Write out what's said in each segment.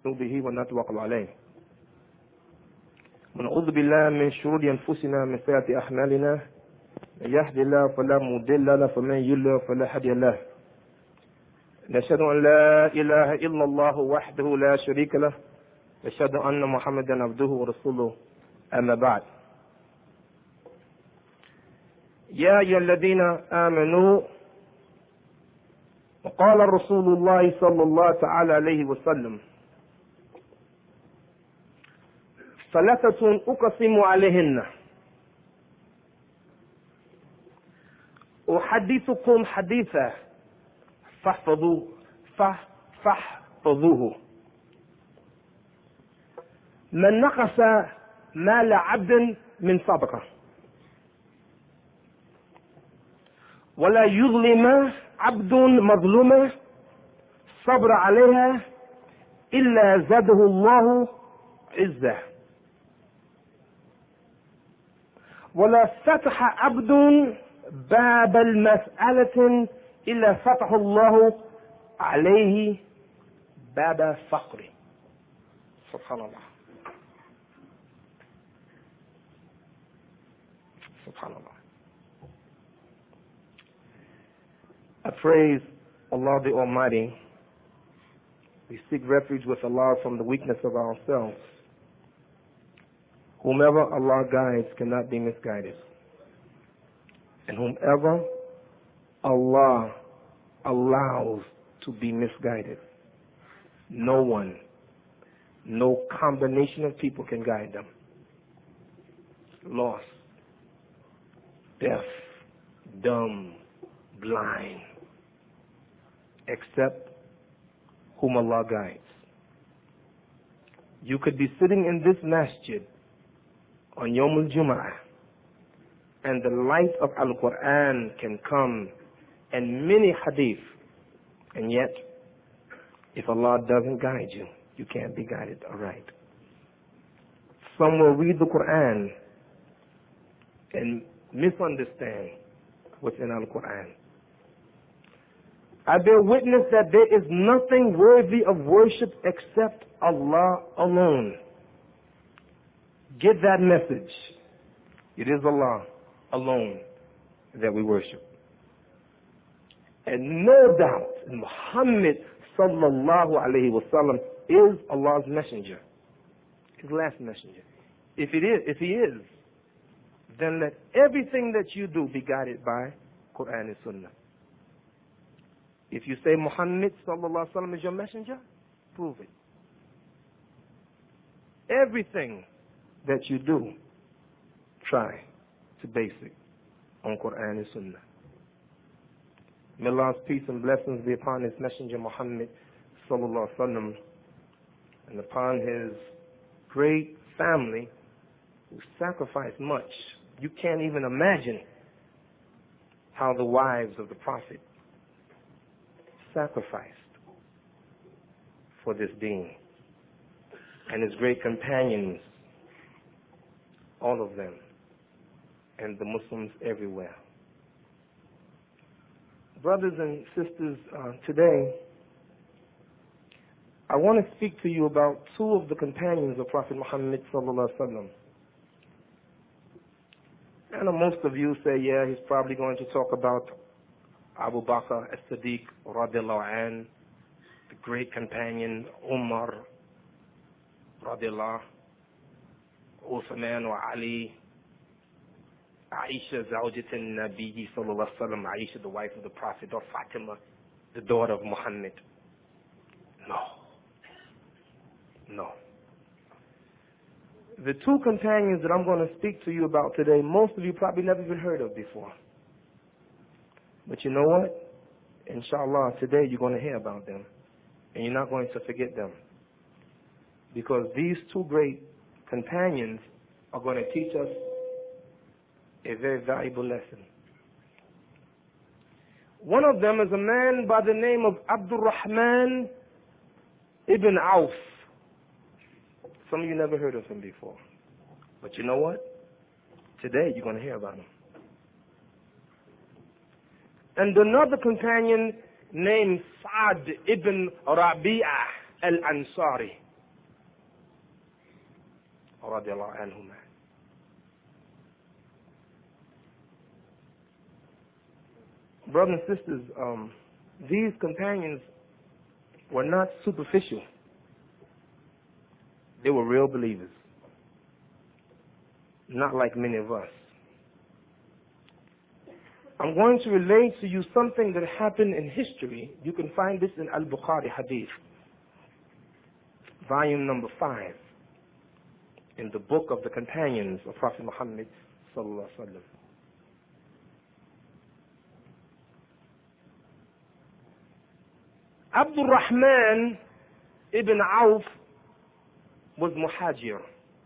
به ونتوكل عليه. ونعوذ بالله من شرور أنفسنا من سيئات أعمالنا. من يهد الله فلا مضل له ومن يضلل فلا هادي له. نشهد أن لا إله إلا الله وحده لا شريك له. نشهد أن محمدا عبده ورسوله. أما بعد. يا أيها الذين آمنوا وقال رسول الله صلى الله تعالى عليه وسلم ثلاثة أقسم عليهن أحدثكم حديثا فاحفظوه. من نقص مال عبد من صدقة ولا يظلم عبد مظلومة صبر عليها إلا زاده الله عزة. ولا فتح عبد باب المسألة إلا فتح الله عليه باب فقر. سبحان الله. سبحان الله. I praise Allah the Almighty. We seek refuge with Allah from the weakness of ourselves. Whomever Allah guides cannot be misguided. And whomever Allah allows to be misguided, no one, no combination of people can guide them. Lost, deaf, dumb, blind, except whom Allah guides. You could be sitting in this masjid on Yawm al-Jum'ah, and the light of Al-Quran can come and many hadith, and yet if Allah doesn't guide you, you can't be guided aright. Some will read the Quran and misunderstand what's in Al-Quran. I bear witness that there is nothing worthy of worship except Allah alone. Get that message. It is Allah alone that we worship. And no doubt Muhammad sallallahu alayhi wa sallam is Allah's messenger, his last messenger. If he is, then let everything that you do be guided by Quran and Sunnah. If you say Muhammad sallallahu alaihi wasallam is your messenger, prove it. Everything that you do, try to base it on Quran and Sunnah. May Allah's peace and blessings be upon His messenger Muhammad sallallahu alaihi wasallam and upon his great family who sacrificed much. You can't even imagine how the wives of the Prophet sacrificed for this deen. And his great companions, all of them, and the Muslims everywhere. Brothers and sisters, today I want to speak to you about two of the companions of Prophet Muhammad sallallahu alaihi wasallam. I know most of you say, yeah, he's probably going to talk about Abu Bakr as-Siddiq radiallahu anh, the great companion, Umar radiallahu, Uthman wa Ali, Aisha zawjat al-Nabi sallallahu alaihi wasallam, Aisha the wife of the Prophet, or Fatima, the daughter of Muhammad. No. The two companions that I'm going to speak to you about today, most of you probably never even heard of before. But you know what? Inshallah, today you're going to hear about them. And you're not going to forget them. Because these two great companions are going to teach us a very valuable lesson. One of them is a man by the name of Abdul Rahman ibn Auf. Some of you never heard of him before. But you know what? Today you're going to hear about him. And another companion named Sa'd ibn Rabi'ah al-Ansari. radiallahu anhuma. Brothers and sisters, these companions were not superficial. They were real believers. Not like many of us. I'm going to relate to you something that happened in history. You can find this in Al-Bukhari Hadith, volume number 5, in the book of the companions of Prophet Muhammad sallallahu alaihi wasallam. Abdul Rahman ibn Auf was muhajir.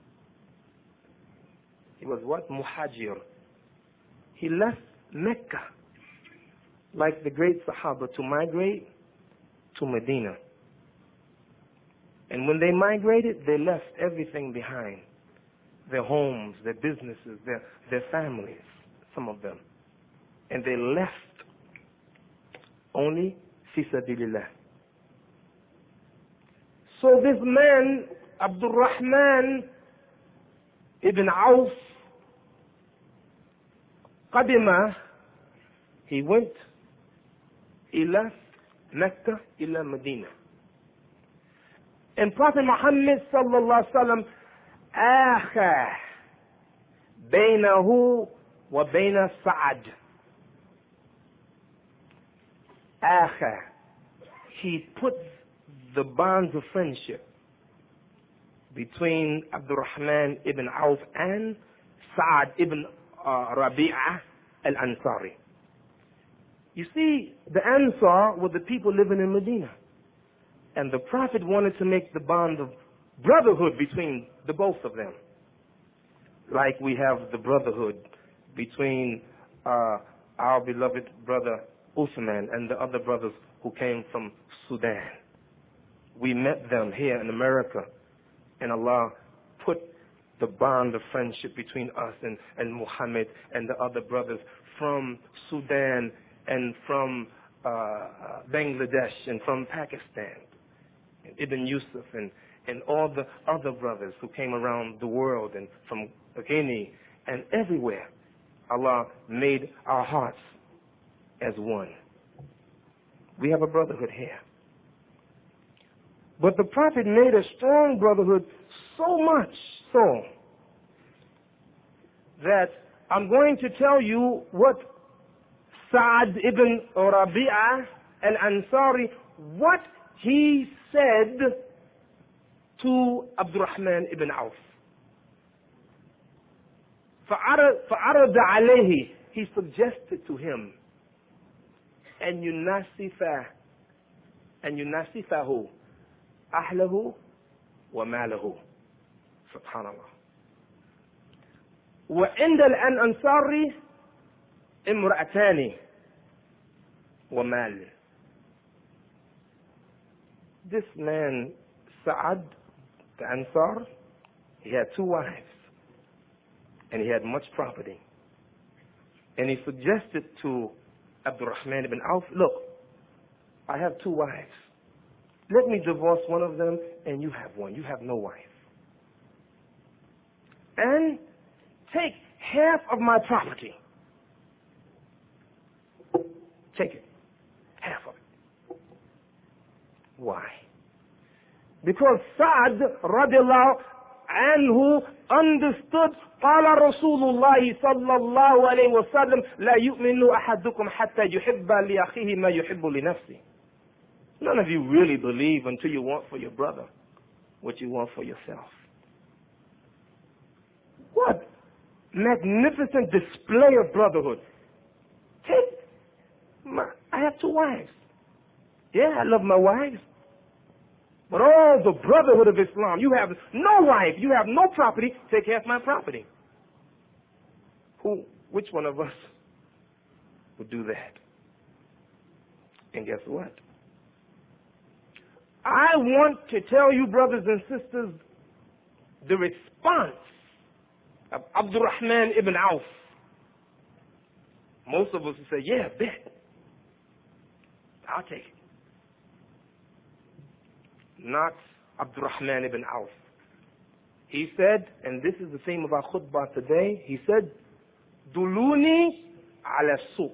He was what? Muhajir. He left Mecca, like the great Sahaba, to migrate to Medina. And when they migrated, they left everything behind. Their homes, their businesses, their families, some of them. And they left only fi sabilillah. So this man, Abdul Rahman ibn Auf, Qadima, he went, he left Mecca ila Medina. And Prophet Muhammad sallallahu alaihi wasallam akha bainahu wa baina Sa'ad. Akha, he put the bonds of friendship between Abdul Rahman ibn Auf and Sa'ad ibn Rabi'ah al-Ansari. You see, the Ansar were the people living in Medina. And the Prophet wanted to make the bond of brotherhood between the both of them. Like we have the brotherhood between our beloved brother Uthman and the other brothers who came from Sudan. We met them here in America, and Allah put the bond of friendship between us and Muhammad and the other brothers from Sudan and from Bangladesh and from Pakistan, and Ibn Yusuf and all the other brothers who came around the world and from Guinea and everywhere. Allah made our hearts as one. We have a brotherhood here. But the Prophet made a strong brotherhood, so much so that I'm going to tell you what Sa'ad ibn Rabi'ah al-Ansari, what he said to Abdul Rahman ibn Auf. فَعَرَضَ عَلَيْهِ, he suggested to him, أَنْ يُنَاسِفَهُ أهله وماله. سبحان الله. وعند الأنصار امرأتان ومال. This man, Sa'ad, the Ansar, he had 2 wives and he had much property. And he suggested to Abdul Rahman ibn Auf, look, I have 2 wives. Let me divorce one of them and you have one. You have no wife. And take half of my property. Take it. Half of it. Why? Because Sa'ad radiallahu anhu understood قال رسول الله صلى الله عليه وسلم لا يؤمن أحدكم حتى يحب لأخيه ما يحب لنفسه. None of you really believe until you want for your brother what you want for yourself. What magnificent display of brotherhood. I have 2 wives. Yeah, I love my wives. But all the brotherhood of Islam, you have no wife, you have no property, take half my property. Which one of us would do that? And guess what? I want to tell you, brothers and sisters, the response of Abdul Rahman ibn Auf. Most of us would say, yeah, bet. I'll take it. Not Abdul Rahman ibn Auf. He said, and this is the theme of our khutbah today, he said, Duluni ala suq.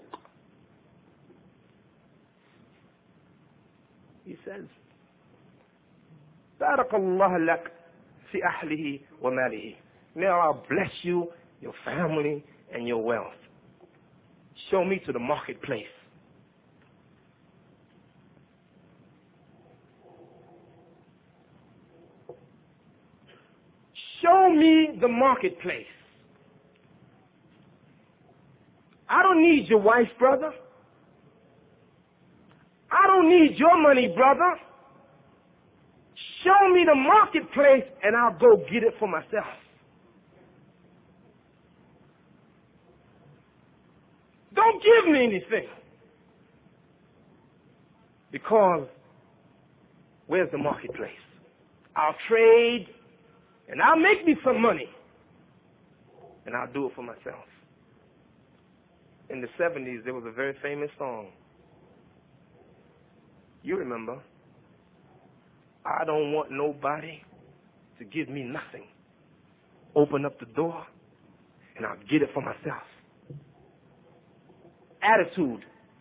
He says, Barakallah lak fi ahlihi wa malihi. May Allah bless you, your family, and your wealth. Show me to the marketplace. Show me the marketplace. I don't need your wife, brother. I don't need your money, brother. Show me the marketplace and I'll go get it for myself. Don't give me anything. Because where's the marketplace? I'll trade and I'll make me some money. And I'll do it for myself. In the 70s, there was a very famous song. You remember. I don't want nobody to give me nothing. Open up the door and I'll get it for myself. Attitude.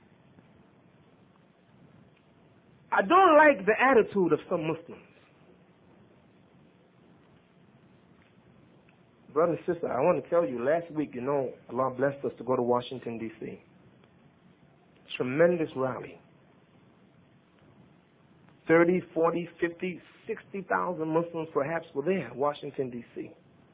I don't like the attitude of some Muslims. Brother and sister, I want to tell you, last week, Allah blessed us to go to Washington, D.C. Tremendous rally. 30, 40, 50, 60,000 Muslims perhaps were there in Washington, D.C.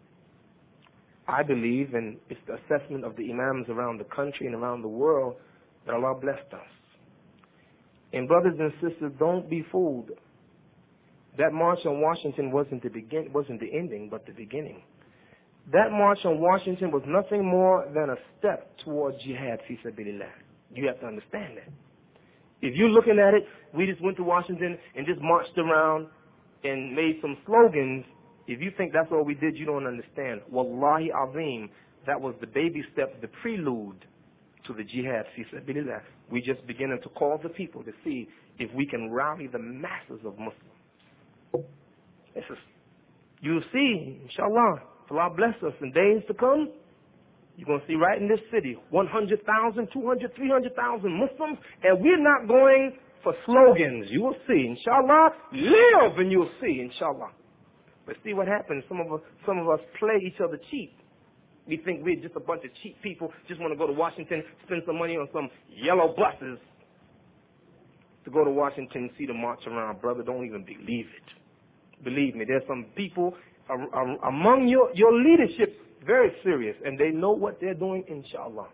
I believe, and it's the assessment of the imams around the country and around the world, that Allah blessed us. And brothers and sisters, don't be fooled. That march on Washington wasn't the ending, but the beginning. That march on Washington was nothing more than a step towards jihad fi sabilillah. You have to understand that. If you're looking at it, we just went to Washington and just marched around and made some slogans. If you think that's all we did, you don't understand. Wallahi azim, that was the baby step, the prelude to the jihad fi sabilillah. We just beginning to call the people to see if we can rally the masses of Muslims. You'll see, inshallah. Allah bless us in days to come. You're going to see right in this city 100,000, 200, 300,000 Muslims, and we're not going for slogans. You will see, inshallah. Live and you'll see, inshallah. But see what happens. Some of us play each other cheap. We think we're just a bunch of cheap people, just want to go to Washington, spend some money on some yellow buses to go to Washington and see the march around. Brother, don't even believe it. Believe me, there's some people among your leadership very serious, and they know what they're doing, inshallah.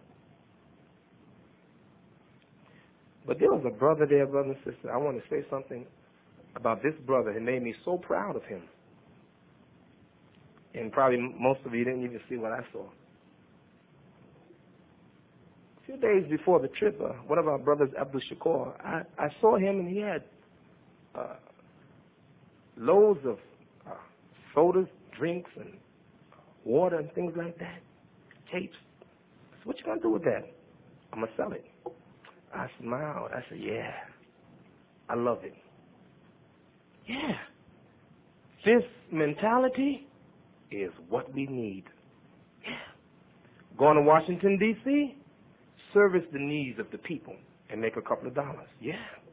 But there was a brother there, brother and sister. I want to say something about this brother. It made me so proud of him. And probably most of you didn't even see what I saw. A few days before the trip, one of our brothers, Abdul Shakur, I saw him and he had loads of sodas, drinks, and water and things like that. Tapes. So what you gonna do with that? I'm gonna sell it. I smiled. I said, yeah, I love it. Yeah. This mentality is what we need. Yeah. Going to Washington, D.C., service the needs of the people and make a couple of dollars. Yeah.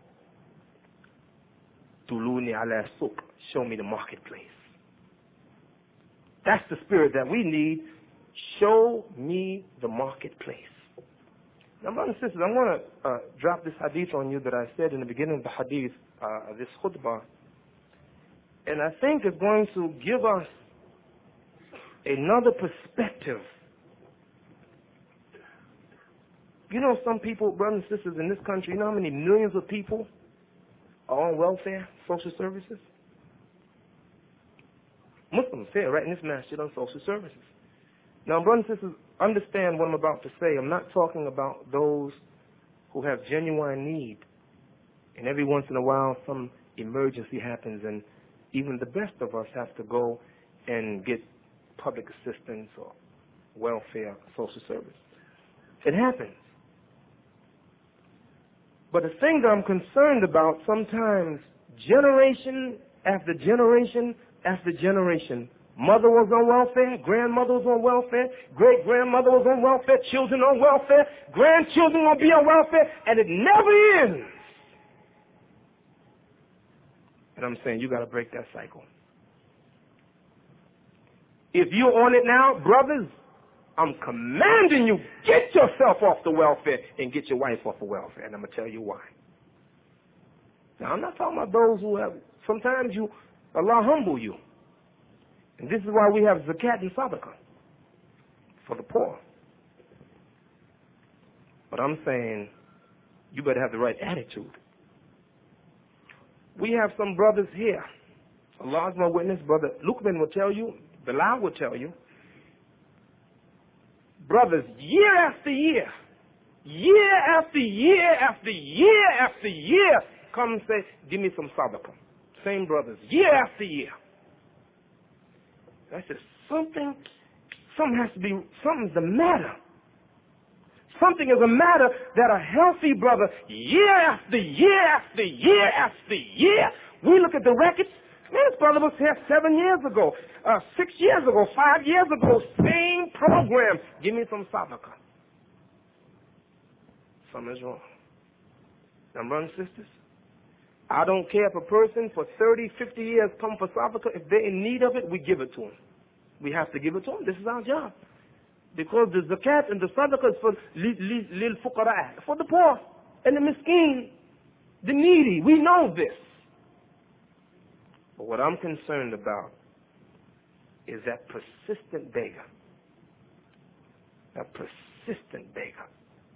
Duluni ala suq. Show me the marketplace. That's the spirit that we need. Show me the marketplace. Now, brothers and sisters, I'm going to drop this hadith on you that I said in the beginning of the hadith, this khutbah. And I think it's going to give us another perspective. You know, some people, brothers and sisters, in this country, you know how many millions of people are on welfare, social services? Muslims here, right in this masjid, on social services. Now, brothers and sisters, understand what I'm about to say. I'm not talking about those who have genuine need. And every once in a while, some emergency happens, and even the best of us have to go and get public assistance or welfare, social service. It happens. But the thing that I'm concerned about, sometimes generation after generation after generation, Mother was on welfare, grandmother was on welfare, great-grandmother was on welfare, children on welfare, grandchildren will be on welfare, and it never ends. And I'm saying you got to break that cycle. If you're on it now, brothers, I'm commanding you, get yourself off the welfare and get your wife off the welfare. And I'm going to tell you why. Now, I'm not talking about those who have, sometimes Allah humble you. And this is why we have zakat and sadaqah for the poor. But I'm saying you better have the right attitude. We have some brothers here. Allah's my witness. Brother Luqman will tell you, Bilal will tell you, brothers, year after year, year after year after year after year, come and say, give me some sadaqah. Same brothers, year after year. I said, something's the matter. Something is the matter that a healthy brother, year after year after year after year, we look at the records, man, this brother was here 7 years ago, 6 years ago, 5 years ago, same program. Give me some sadaqah. Something is wrong. Now, brothers and sisters, I don't care if a person for 30, 50 years come for sadaqah. If they're in need of it, we give it to them. We have to give it to them. This is our job. Because the zakat and the sadaqah is for lil fuqara, for the poor and the miskin, the needy. We know this. But what I'm concerned about is that persistent beggar. That persistent beggar.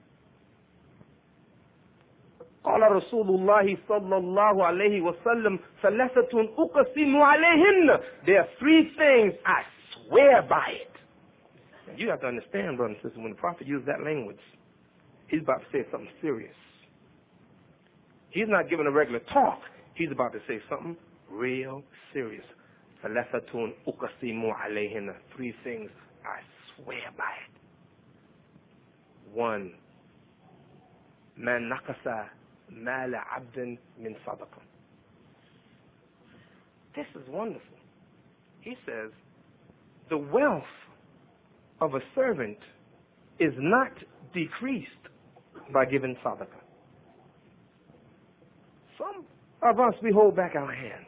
قال رسول الله صلى الله عليه وسلم ثلاثة أقسم عليهن. There are 3 things I swear by it. And you have to understand, brothers and sisters, when the Prophet used that language, he's about to say something serious. He's not giving a regular talk. He's about to say something real serious. ثلاثة أقسم عليهن. 3 things I swear by it. 1. ما نقص مال عبد من صدقة. This is wonderful. He says, the wealth of a servant is not decreased by giving sadaqah. Some of us, we hold back our hands.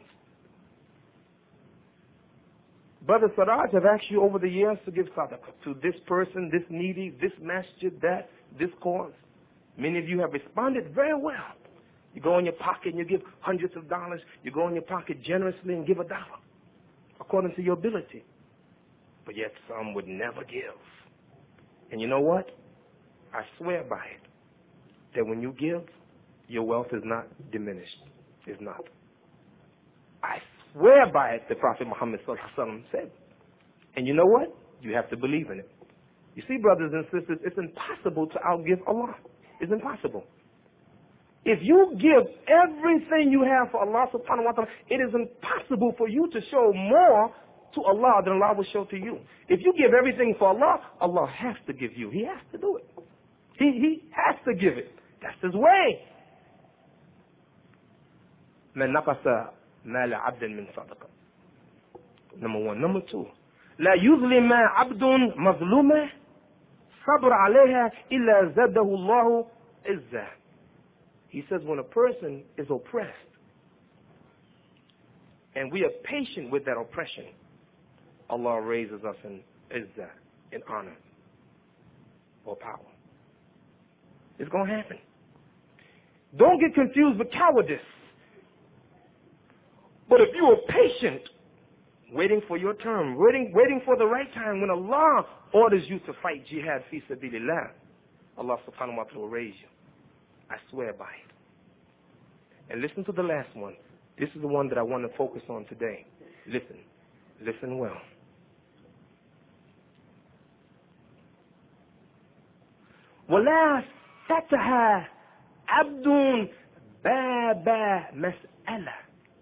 Brother Saraj, I've asked you over the years to give sadaqah to this person, this needy, this masjid, that, this cause. Many of you have responded very well. You go in your pocket and you give hundreds of dollars. You go in your pocket generously and give $1, according to your ability. But yet some would never give. And you know what? I swear by it, that when you give, your wealth is not diminished. It's not. I swear by it, the Prophet Muhammad said. And you know what? You have to believe in it. You see, brothers and sisters, it's impossible to outgive Allah. It's impossible. If you give everything you have for Allah subhanahu wa ta'ala, it is impossible for you to show more to Allah than Allah will show to you. If you give everything for Allah, Allah has to give you. He has to do it. He has to give it. That's His way. من نقص مال عبد من صدقة. Number 1. Number 2. لا يظلم عبد مظلومة صبر عليها إلا زاده الله عزة. He says when a person is oppressed and we are patient with that oppression, Allah raises us in izzah, in honor or power. It's going to happen. Don't get confused with cowardice. But if you are patient, waiting for your turn, waiting for the right time, when Allah orders you to fight jihad fi sabilillah, Allah subhanahu wa ta'ala will raise you. I swear by it. And listen to the last one. This is the one that I want to focus on today. Listen well. ولا فتح عبد باب مسألة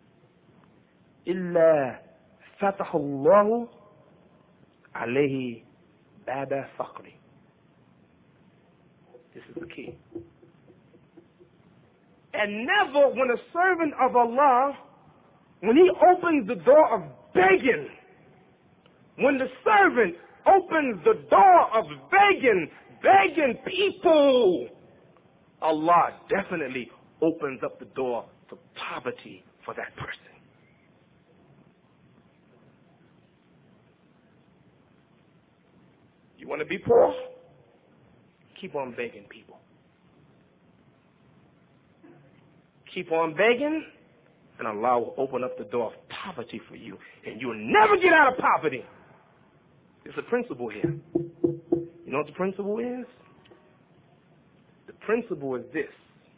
إلا فتح الله عليه باب فقر. This is the key. And never, when a servant of Allah, when he opens the door of begging, When the servant opens the door of begging people, Allah definitely opens up the door to poverty for that person. You want to be poor? Keep on begging people. Keep on begging, and Allah will open up the door of poverty for you, and you'll never get out of poverty. There's a principle here. You know what the principle is? The principle is this.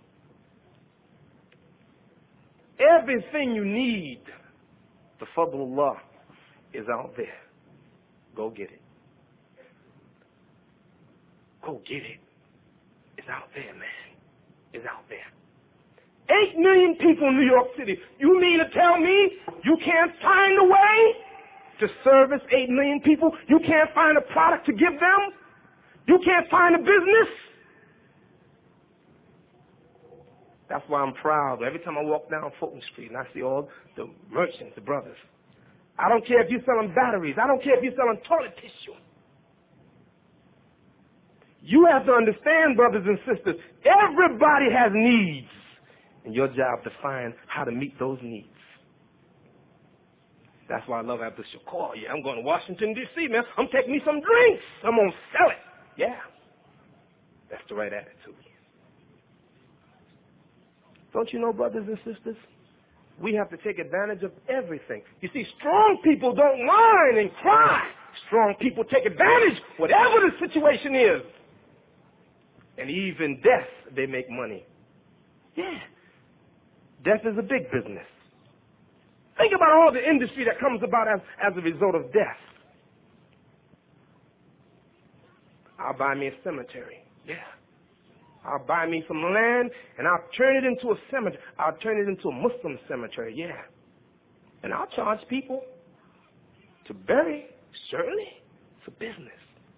Everything you need, the fadlullah, is out there. Go get it. Go get it. It's out there, man. It's out there. 8 million people in New York City. You mean to tell me you can't find a way to service 8 million people? You can't find a product to give them? You can't find a business? That's why I'm proud. Every time I walk down Fulton Street and I see all the merchants, the brothers. I don't care if you're selling batteries. I don't care if you're selling toilet tissue. You have to understand, brothers and sisters, everybody has needs. And your job to find how to meet those needs. That's why I love Abdul Shakur. Yeah, I'm going to Washington, D.C., man. I'm taking me some drinks. I'm going to sell it. Yeah. That's the right attitude. Don't you know, brothers and sisters? We have to take advantage of everything. You see, strong people don't whine and cry. Strong people take advantage, whatever the situation is. And even death, they make money. Yeah. Death is a big business. Think about all the industry that comes about as a result of death. I'll buy me a cemetery. Yeah. I'll buy me some land and I'll turn it into a cemetery. I'll turn it into a Muslim cemetery. Yeah. And I'll charge people to bury. Certainly. It's a business.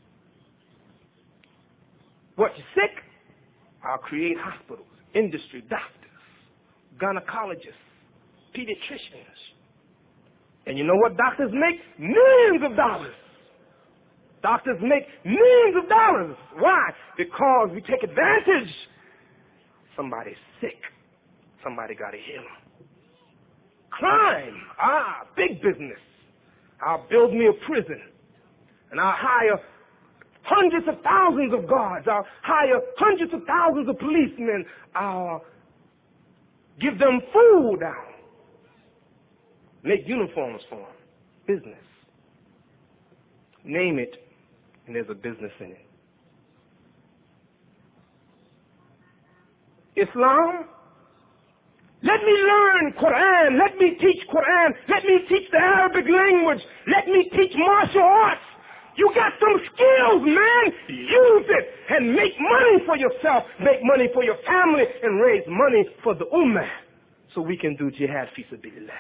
What, you're sick? I'll create hospitals, industry, doctors, gynecologists, pediatricians. And you know what doctors make? Millions of dollars. Doctors make millions of dollars. Why? Because we take advantage. Somebody's sick. Somebody got to heal him. Crime. Big business. I'll build me a prison. And I'll hire hundreds of thousands of guards. I'll hire hundreds of thousands of policemen. I'll give them food. I'll make uniforms for them. Business. Name it, and there's a business in it. Islam, let me learn Quran. Let me teach Quran. Let me teach the Arabic language. Let me teach martial arts. You got some skills, man. Use it and make money for yourself, make money for your family, and raise money for the ummah so we can do jihad fi sabilillah.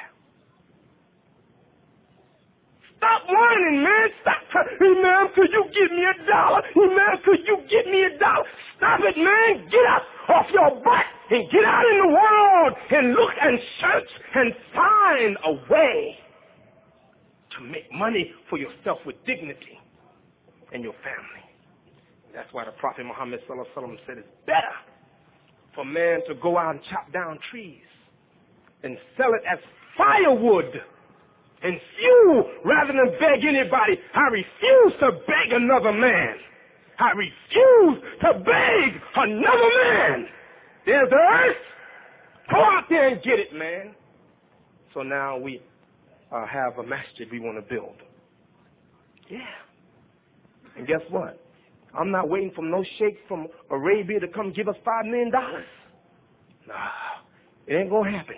Stop whining, man. Stop. Imam, could you give me $1? Imam, could you give me $1? Stop it, man. Get up off your butt and get out in the world and look and search and find a way to make money for yourself with dignity and your family. That's why the Prophet Muhammad ﷺ said it's better for man to go out and chop down trees and sell it as firewood and fuel rather than beg anybody. I refuse to beg another man. I refuse to beg another man. There's the earth. Go out there and get it, man. So now we have a masjid we want to build. Yeah. And guess what? I'm not waiting for no sheikh from Arabia to come give us $5 million. Nah, it ain't going to happen.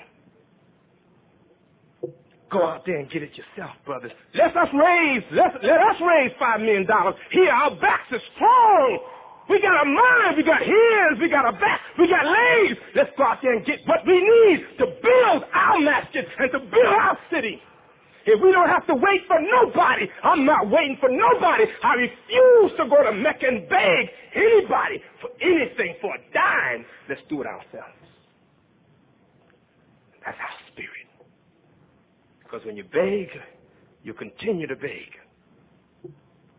Go out there and get it yourself, brothers. Let us raise $5 million. Here, our backs are strong. We got a mind, we got ears, we got a back, we got legs. Let's go out there and get what we need to build our masjid and to build our city. If we don't have to wait for nobody, I'm not waiting for nobody. I refuse to go to Mecca and beg anybody for anything, for a dime. Let's do it ourselves. That's our spirit. Because when you beg, you continue to beg.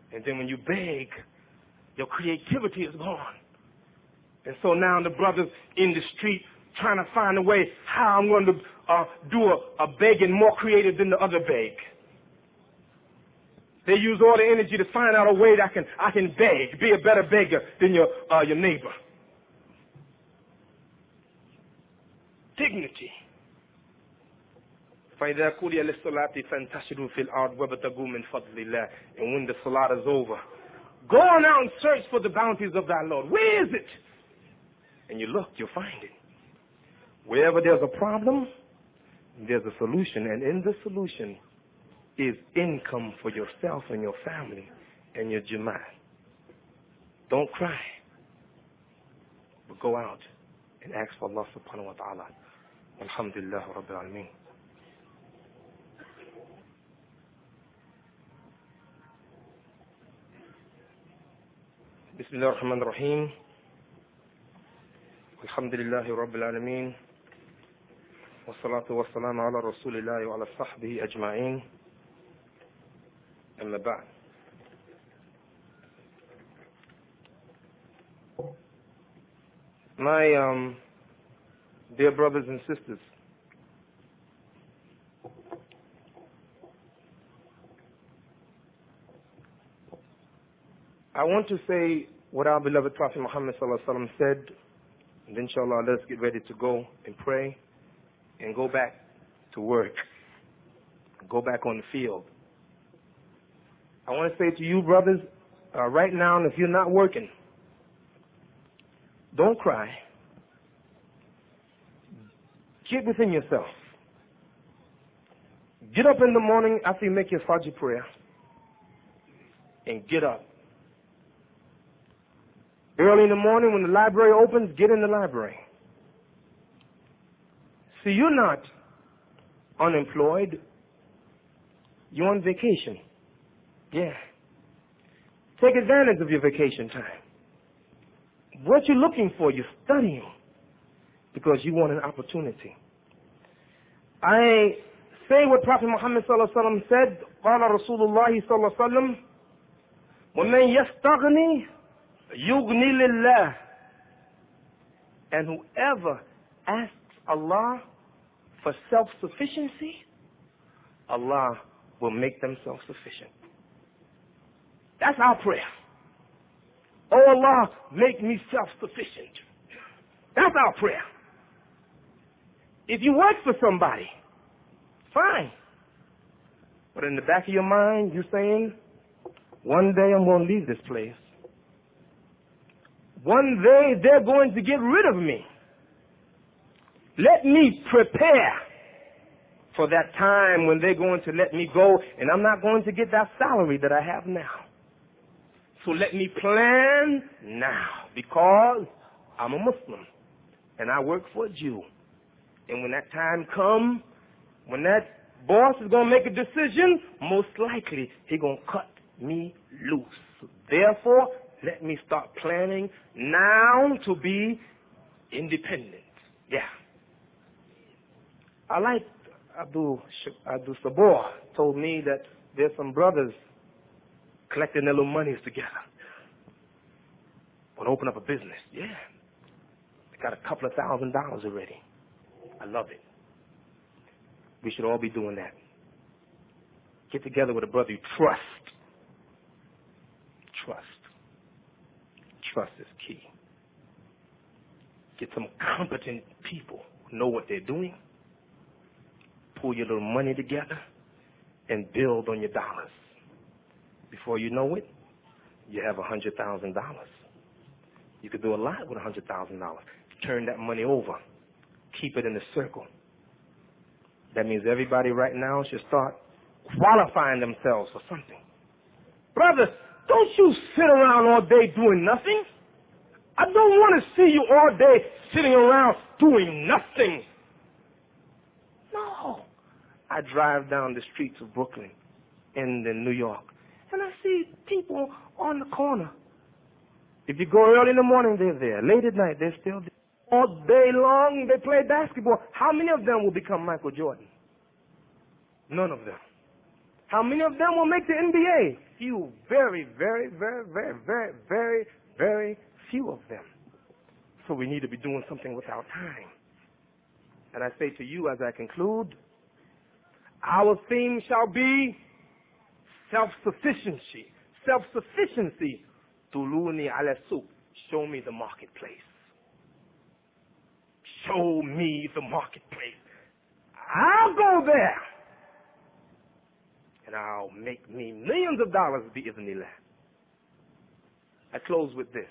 And then when you beg, your creativity is gone. And so now the brothers in the street trying to find a way how I'm going to do a begging more creative than the other beg. They use all the energy to find out a way that I can beg, be a better beggar than your neighbor. Dignity. فَإِذَا قُضِيَ لِلصَّلَاةِ فَانْتَشِرُوا فِي الْأَرْضِ وَابْتَغُوا مِنْ فَضْلِ اللَّهِ. And when the salat is over, go on out and search for the bounties of thy Lord. Where is it? And you look, you'll find it. Wherever there's a problem, there's a solution. And in the solution is income for yourself and your family and your jama'ah. Don't cry, but go out and ask for Allah subhanahu wa ta'ala. Alhamdulillah Rabbil Alameen. بسم الله الرحمن الرحيم الحمد لله رب العالمين والصلاة والسلام على رسول الله وعلى صحبه أجمعين أما بعد. My dear brothers and sisters, I want to say what our beloved Prophet Muhammad sallallahu alaihi wasallam said, and inshallah let's get ready to go and pray and go back to work, go back on the field. I want to say to you brothers, right now, if you're not working, don't cry. Get within yourself. Get up in the morning after you make your Fajr prayer and get up. Early in the morning when the library opens, get in the library. See, you're not unemployed. You're on vacation. Yeah. Take advantage of your vacation time. What you're looking for, you're studying because you want an opportunity. I say what Prophet Muhammad sallallahu alaihi wasallam said, قال رسول الله صلى الله عليه وسلم ومن يستغني يغني لله. And whoever asks Allah for self-sufficiency, Allah will make them self-sufficient. That's our prayer. Oh Allah, make me self-sufficient. That's our prayer. If you work for somebody, fine. But in the back of your mind, you're saying, one day I'm going to leave this place. One day they're going to get rid of me. Let me prepare for that time when they're going to let me go and I'm not going to get that salary that I have now. So let me plan now because I'm a Muslim and I work for a Jew. And when that time comes, when that boss is going to make a decision, most likely he's going to cut me loose. Therefore, let me start planning now to be independent. Yeah. I like Abdul Sabor told me that there's some brothers collecting their little monies together. Want to open up a business. Yeah. They got a couple of $1,000 already. I love it. We should all be doing that. Get together with a brother you trust. Trust. Trust is key. Get some competent people who know what they're doing. Pull your little money together and build on your dollars. Before you know it, you have $100,000. You could do a lot with $100,000. Turn that money over. Keep it in the circle. That means everybody right now should start qualifying themselves for something. Brother, don't you sit around all day doing nothing. I don't want to see you all day sitting around doing nothing. No. I drive down the streets of Brooklyn and in New York, and I see people on the corner. If you go early in the morning, they're there. Late at night, they're still there. All day long, they play basketball. How many of them will become Michael Jordan? None of them. How many of them will make the NBA? Few, very, very, very, very, very, very, very few of them. So we need to be doing something with our time. And I say to you as I conclude, our theme shall be self-sufficiency. Self-sufficiency. Tuluni ala suq. Show me the marketplace. Show me the marketplace. I'll go there. And I'll make me millions of dollars bi'idhnillah. I close with this.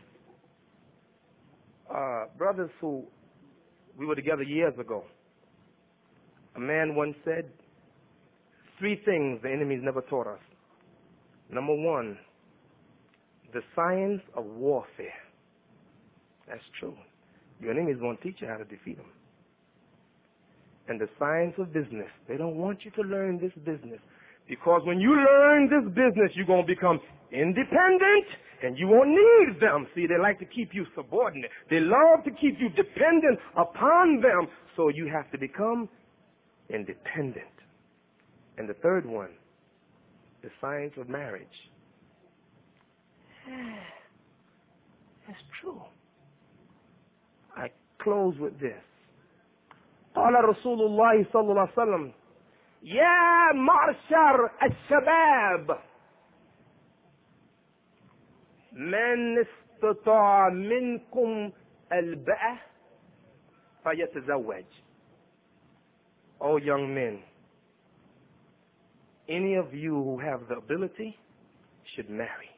Brothers who we were together years ago, a man once said, 3 things the enemies never taught us. Number 1, the science of warfare. That's true. Your enemies won't teach you how to defeat them. And the science of business. They don't want you to learn this business. Because when you learn this business, you're going to become independent and you won't need them. See, they like to keep you subordinate. They love to keep you dependent upon them. So you have to become independent. And the third one, the science of marriage. That's true. I close with this. قال رسول الله صلى الله عليه وسلم يا معشر الشباب من استطاع منكم الباءة فيتزوج. Oh young men, any of you who have the ability should marry.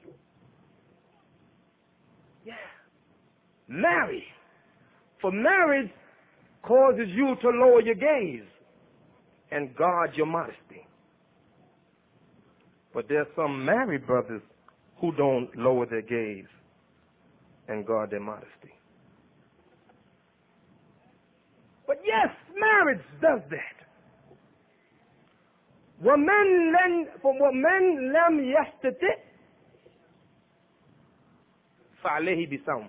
Yeah. Marry. For marriage causes you to lower your gaze and guard your modesty. But there are some married brothers who don't lower their gaze and guard their modesty. But yes, marriage does that. ومن لم يستطع فعليه بصوم.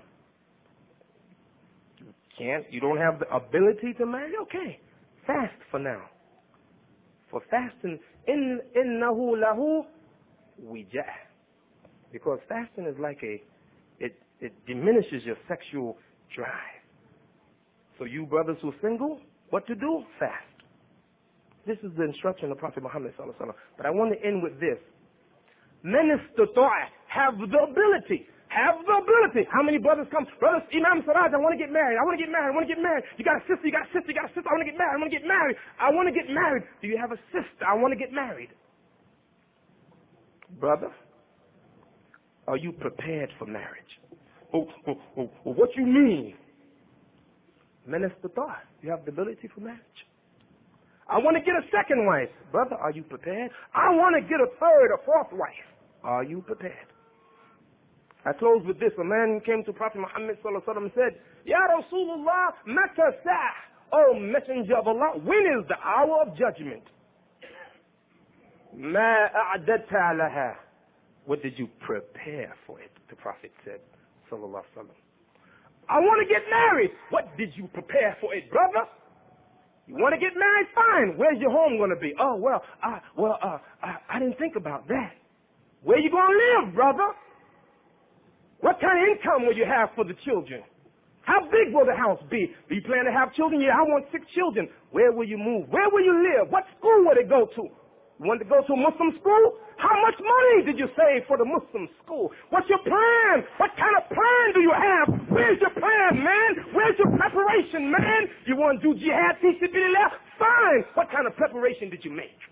You don't have the ability to marry? Okay. Fast for now. For fasting, إِنَّهُ لَهُ وِجَاء. Because fasting is like it diminishes your sexual drive. So you brothers who are single, what to do? Fast. This is the instruction of Prophet Muhammad sallallahu alaihi wasallam. But I want to end with this. Men istata'a, have the ability. Have the ability. How many brothers come? Brothers, Imam Siraj, I want to get married. I want to get married. I want to get married. You got a sister. You got a sister. You got a sister. I want to get married. I want to get married. I want to get married. Do you have a sister? I want to get married. Brother, are you prepared for marriage? What you mean? Men istata'a, you have the ability for marriage. I want to get a second wife. Brother, are you prepared? I want to get a third or fourth wife. Are you prepared? I close with this. A man came to Prophet Muhammad sallallahu alaihi wasallam and said, Ya Rasulullah, mata sa'ah. Oh Messenger of Allah, when is the hour of judgment? Ma a'dadta laha. What did you prepare for it? The Prophet said, sallallahu alaihi wasallam. I want to get married. What did you prepare for it, brother? You want to get married? Fine. Where's your home going to be? Oh, I didn't think about that. Where you going to live, brother? What kind of income will you have for the children? How big will the house be? Do you plan to have children? Yeah, I want 6 children. Where will you move? Where will you live? What school will they go to? You want to go to a Muslim school? How much money did you save for the Muslim school? What's your plan? What kind of plan do you have? Where's your plan, man? Where's your preparation, man? You want to do jihad, fi sabilillah? Fine. What kind of preparation did you make?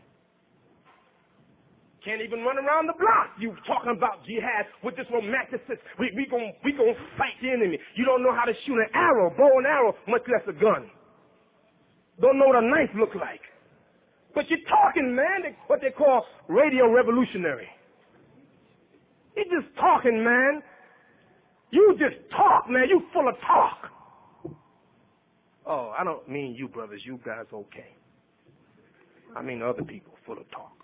Can't even run around the block. You talking about jihad with this romanticist. We gonna fight the enemy. You don't know how to shoot an arrow, bow and arrow, much less a gun. Don't know what a knife look like. But you're talking, man, what they call radio revolutionary. You're just talking, man. You just talk, man. You full of talk. Oh, I don't mean you brothers. You guys okay. I mean other people full of talk.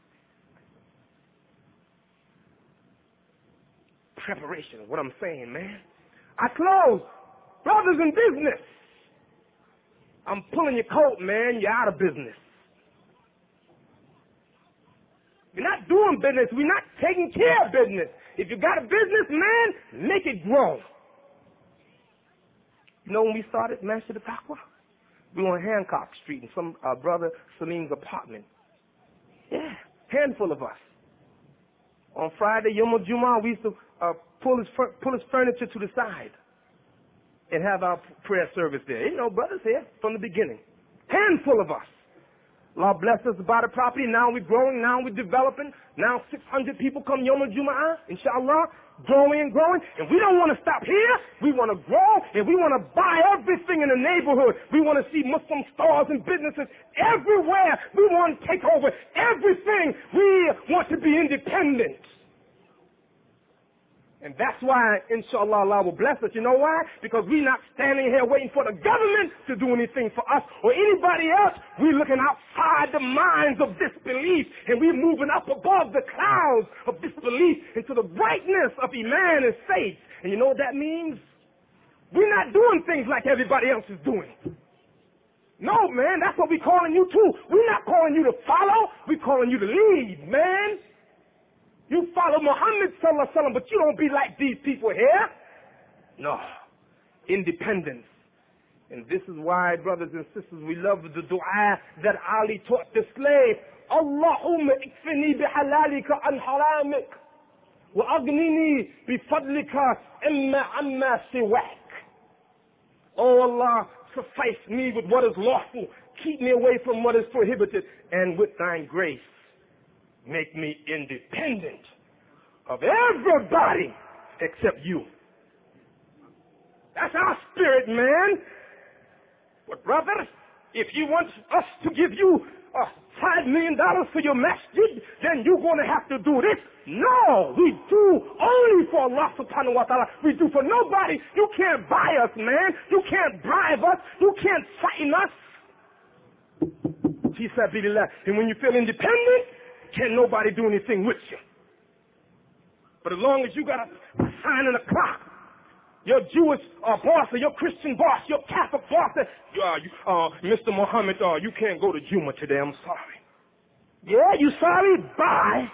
Preparation is what I'm saying, man. I close. Brothers in business. I'm pulling your coat, man. You're out of business. You're not doing doing business. We're not taking care of business. If you got a business, man, make it grow. You know when we started Masjid al-Taqwa? We were on Hancock Street in some brother Salim's apartment. Yeah, handful of us. On Friday, Yom Jummah, we used to pull his furniture to the side and have our prayer service there. You know, brothers here from the beginning. Handful of us. Allah bless us to buy the property. Now we're growing. Now we're developing. Now 600 people come Yom Jum'ah, inshallah, growing and growing. And we don't want to stop here. We want to grow, and we want to buy everything in the neighborhood. We want to see Muslim stores and businesses everywhere. We want to take over everything. We want to be independent. And that's why, inshallah, Allah will bless us. You know why? Because we're not standing here waiting for the government to do anything for us or anybody else. We're looking outside the minds of disbelief, and we're moving up above the clouds of disbelief into the brightness of Iman and faith. And you know what that means? We're not doing things like everybody else is doing. No, man, that's what we're calling you to. We're not calling you to follow. We're calling you to lead, man. You follow Muhammad sallallahu alaihi wasallam, but you don't be like these people here. No. Independence. And this is why, brothers and sisters, we love the dua that Ali taught the slave. Allahumma ikfini bihalalika an haramik. Wa aghnini bifadlika amma siwak. Oh Allah, suffice me with what is lawful. Keep me away from what is prohibited. And with thine grace, make me independent of everybody except you. That's our spirit, man. But brothers, if you want us to give you $5 million for your masjid, then you're going to have to do this. No, we do only for Allah subhanahu wa ta'ala. We do for nobody. You can't buy us, man. You can't bribe us. You can't frighten us. And when you feel independent, can't nobody do anything with you. But as long as you got a sign in the clock, your Jewish boss or your Christian boss, your Catholic boss, Mr. Muhammad, you can't go to Juma today, I'm sorry. Yeah, you sorry? Bye.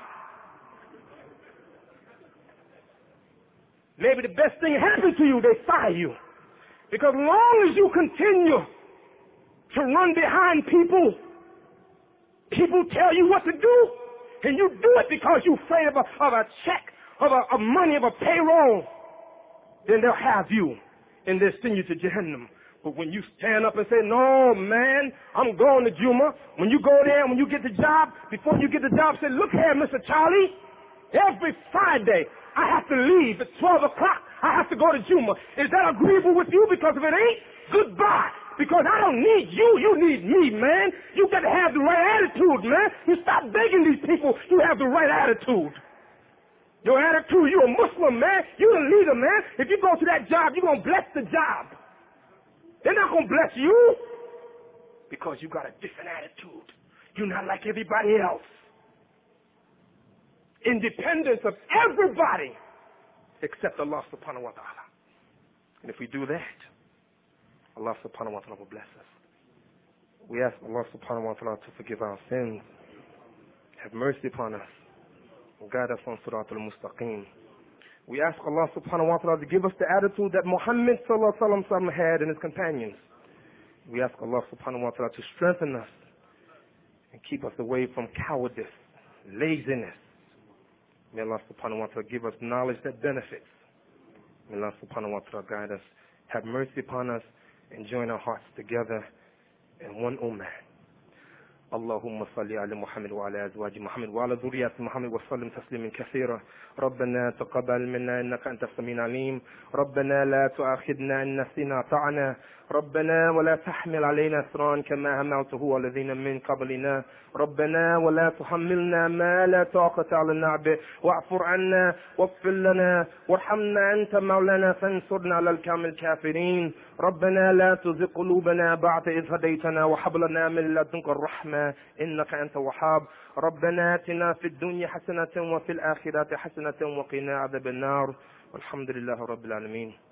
Maybe the best thing happened to you, they fire you. Because as long as you continue to run behind people, people tell you what to do, and you do it because you're afraid of a check, of money, of a payroll, then they'll have you, and they'll send you to Jahannam. But when you stand up and say, no, man, I'm going to Juma, when you go there, when you get the job, before you get the job, say, look here, Mr. Charlie, every Friday I have to leave at 12 o'clock. I have to go to Juma. Is that agreeable with you? Because if it ain't, goodbye. Because I don't need you, you need me, man. You got to have the right attitude, man. You stop begging these people, you have the right attitude. Your attitude, you're a Muslim, man. You're the leader, man. If you go to that job, you're going to bless the job. They're not going to bless you because you got a different attitude. You're not like everybody else. Independence of everybody except Allah subhanahu wa ta'ala. And if we do that, Allah subhanahu wa ta'ala will bless us. We ask Allah subhanahu wa ta'ala to forgive our sins, have mercy upon us, and guide us on Sirat al-Mustaqim. We ask Allah subhanahu wa ta'ala to give us the attitude that Muhammad sallallahu alaihi wasallam had and his companions. We ask Allah subhanahu wa ta'ala to strengthen us and keep us away from cowardice, laziness. May Allah subhanahu wa ta'ala give us knowledge that benefits. May Allah subhanahu wa ta'ala guide us, have mercy upon us, and join our hearts together in one ummah. اللهم صل على محمد وعلى أزواج محمد وعلى ذريات محمد وسلم تسليما كثيرا. ربنا تقبل منا إنك أنت السميع العليم. ربنا لا تؤاخذنا إن نسينا أطعنا. ربنا ولا تحمل علينا إصرا كما حملته على الذين من قبلنا. ربنا ولا تحملنا ما لا طاقة لنا به واعف عنا واغفر لنا وارحمنا أنت مولانا فانصرنا على القوم الكافرين. ربنا لا تزغ قلوبنا بعد إذ هديتنا وهب لنا من لدنك الرحمة إنك أنت الوهاب. ربنا آتنا في الدنيا حسنة وفي الآخرة حسنة وقنا عذاب النار. والحمد لله رب العالمين.